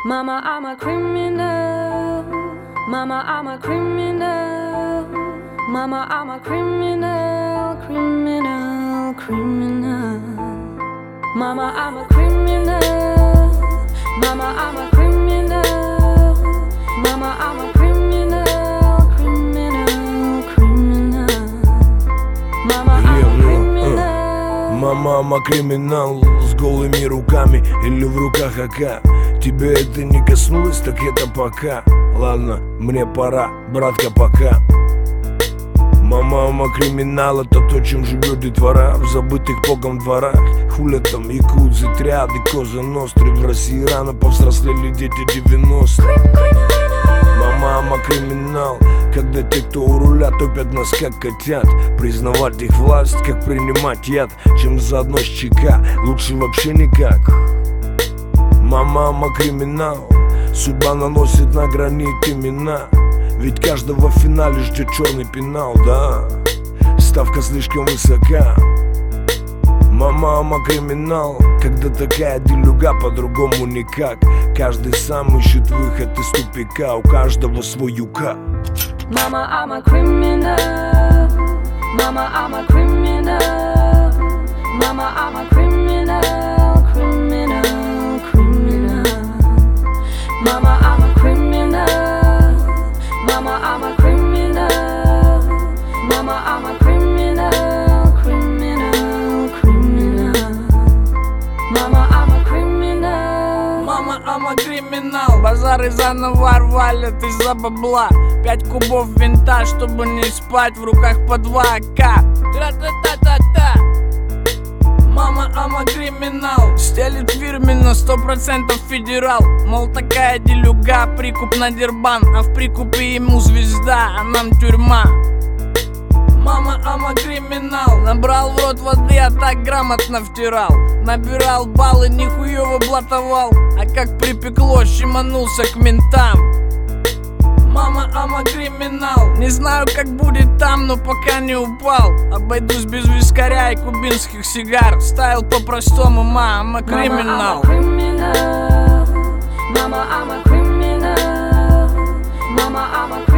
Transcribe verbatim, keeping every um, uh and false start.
Mama, I'm a criminal. Mama, I'm a criminal. Mama, I'm a criminal, criminal, criminal. Mama, I'm a criminal. Mama, I'm a criminal. Mama, I'm a criminal, criminal, criminal. Mama, I'm a criminal. Мама, I'm a криминал с голыми руками или в руках А К. Тебе это не коснулось, так это пока. Ладно, мне пора, братка, пока. Мама, I'm a криминал, это то, чем живет детвора в забытых богом дворах. Хулят там якудзы, триады, коза ностры. В России рано повзрослели дети девяностых. Мама, I'm a криминал, когда те, кто у руля, топят нас как котят. Признавать их власть, как принимать яд, чем заодно с ЧК, лучше вообще никак. Мама, I'm a криминал, судьба наносит на гранит имена. Ведь каждого в финале ждет черный пенал, да. Ставка слишком высока. Мама, I'm a криминал, когда такая делюга, по-другому никак. Каждый сам ищет выход из тупика, у каждого свой юка. Mama, I'm a criminal. Mama, I'm a criminal. Mama, I'm a criminal, criminal, criminal. Mama, I'm a criminal. Mama, I'm a criminal. Mama, I'm a criminal, criminal, criminal. Mama, I'm a criminal. Мама, I'm a криминал. Базары заново валят из-за бабла. Пять кубов винта, чтобы не спать, в руках по два А К. Тра-та-та-та-та. Мама, I'm a криминал. Стелит фирменно, сто процентов федерал. Мол, такая делюга, прикуп на дербан. А в прикупе ему звезда, а нам тюрьма. Мама, I'm a криминал. Набрал в рот воды, а так грамотно втирал. Набирал баллы, нихуёво блатовал. А как припекло, щеманулся к ментам. Мама, I'm a криминал. Не знаю, как будет там, но пока не упал. Обойдусь без вискаря и кубинских сигар. Стайл по-простому, мама, I'm a криминал. Mama, I'm a criminal. Mama, I'm a